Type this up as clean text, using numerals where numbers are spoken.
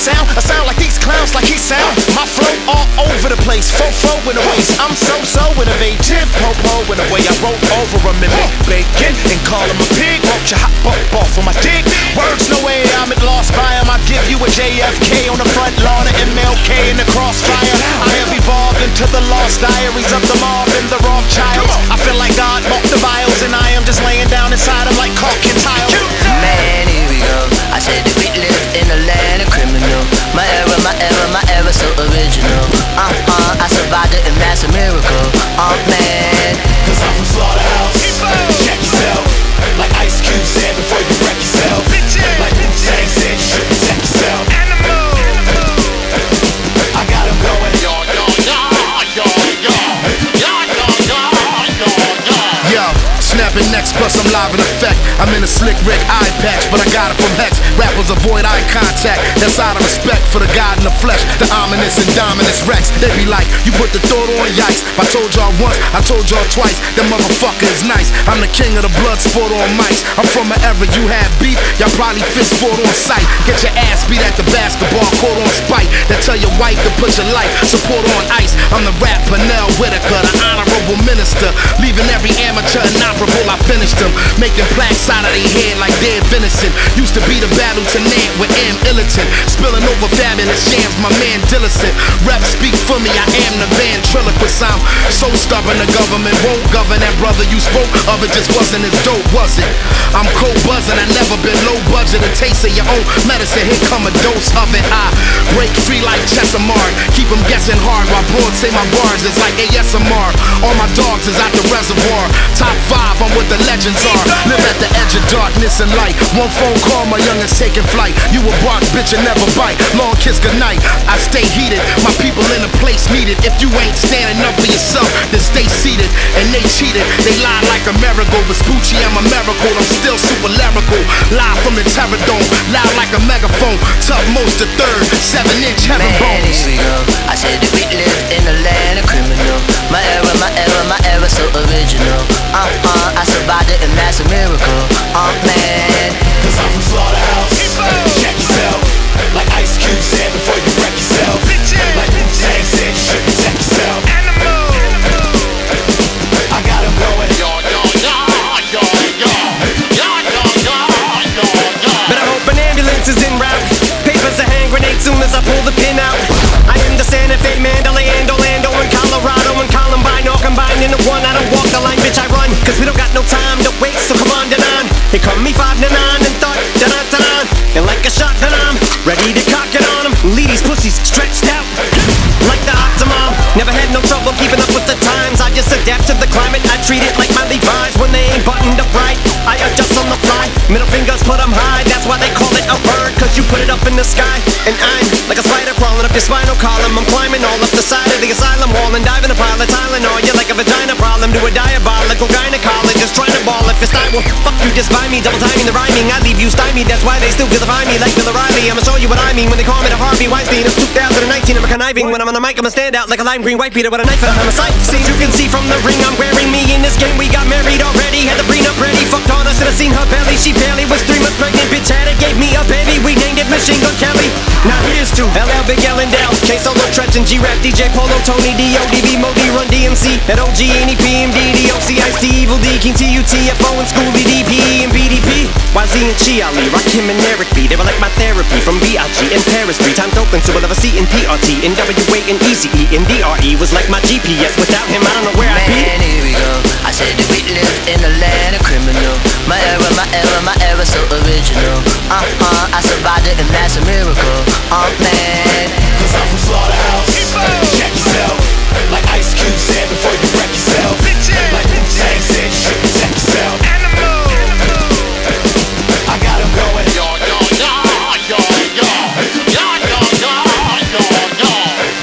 sound? I sound like these clowns, like he sound. My flow all over the place, fo in the waist. I'm so innovative, po in the way I wrote over him and make bacon and call him a pig. Won't you hop up off of my dick? Words, no way I'm at lost by him. I give you a JFK on the front lawn of MLK in the crossfire. I have evolved into the lost diaries of the mob and the Rothschilds. I feel like God bought the vials and I am just laying down inside him like caulk and tile. Man, here we go. I said that we live in a land of criminal. My era, so original. I survived it and that's a miracle. Man. Cause I'm from Slaughterhouse. Check yourself. Like Ice Cube said before you wreck yourself. Like Wu-Tang said you should protect yourself. I got him going. Yo, snapping next, plus I'm live in effect. I'm in a slick Rick eye patch, but I got it from Hex. Rappers avoid eye contact, that's out of respect for the God in the flesh. The ominous and dominus Rex. They be like, you put the thought on, yikes. If I told y'all once, I told y'all twice. That motherfucker is nice. I'm the king of the blood sport on mics. I'm from an era you had beef, y'all probably fist fought on sight. Get your ass beat at the basketball court on spite. That tell your wife to put your life support on ice. I'm the rap Pernell Whitaker, the honorable minister. Leaving every amateur inoperable, I finished them. Making plaques out of their head like dead venison. Used to be the battle tenant with M. Illiton. Spilling over fabulous jams, my man Dillicent. Rap speak for me, I am the ventriloquist. I'm so stubborn the government won't govern. That brother you spoke of, it just wasn't as dope, was it? I'm cold buzzing, I never been low budget. A taste of your own medicine, here come a dose of it. I break free like Chesamard. Keep them guessing hard while broads say my bars is like ASMR. All my dogs is out the reservoir. Top 5, I'm what the legends are. Live at the edge of darkness and light. One phone call, my youngest taking flight. You a bark, bitch, and never bite. Long kiss goodnight. I stay heated. My people in a place needed. If you ain't standing up for yourself, then stay seated. And they cheated. They lied like a miracle. Vespucci, I'm a miracle. I'm still super lyrical. Live from the Terror Dome. Loud like a megaphone. Top most the third. 7-inch heaven bones. Man, here we go. I said that we live in a land of criminal. My era, so original. I survived it and that's a miracle. Man. Cause I'm from Slaughterhouse. Check yourself. Like Ice Cube said before you wreck yourself. Like Wu-Tang said you should protect yourself. I got him going. Better hope an ambulance is en route. Papers a hand grenade soon as I pull the pin out. I am the Santa Fe, Mandalay, and Orlando, and Colorado, and Columbine, all combined into one. I don't walk the line, bitch, I run. Cause we don't got no time to waste, so come on, da-don. Here come me 5 to 9 and thought, da-da-da-da. And like a shotgun, I'm ready to cock it on them. Lead these pussies stretched out like the Optimum. Never had no trouble keeping up with the times. I just adapt to the climate. I treat it like my Levi's when they ain't buttoned up right. I adjust on the fly. Middle fingers put them high. That's why they call it a bird, cause you put it up in the sky. And I'm like a spider crawling up your spinal column. I'm climbing all up the side of the asylum wall and diving a pile of Tylenol. You're like a vagina problem to a diabolical gynecologist trying to ball if it's I will fuck you just by me. Double timing the rhyming. I leave you stymied. That's why they still vilify me like Bill O'Reilly. I'ma show you what I mean when they call me the Harvey Weinstein of 2019. I'm a conniving. When I'm on the mic, I'ma stand out like a lime green white beater with a knife and I'm a sight. See, you can see from the ring I'm wearing. Me in this game, we got married already. Had the prenup ready. Fucked on her, should've seen her belly. She barely was 3 months pregnant. Bitch had it, gave me a baby. We named it Machine Gun Kelly. Now here's to LL, Big L and Dell, K Solo, Tretch and G-Rap, DJ Polo, Tony, D.O.D.B, Modi, Run DMC, and OG, Annie, PMD, DOC, Ice-T, Evil D, King T.U.T.F.O, and Schoolie, DPE, and BDP. YZ and Chi Ali, Rakim and Eric B. They were like my therapy from B.I.G. and Paris 3 times open, so we'll have a C in PRT, and WA and ECE, and DRE was like my GPS. Without him, I don't know where I'd be. Man, here we go. I said that we live in a land of criminal. My era, so original. I survived it and that's a miracle. Man. Cause I'm from Slaughterhouse.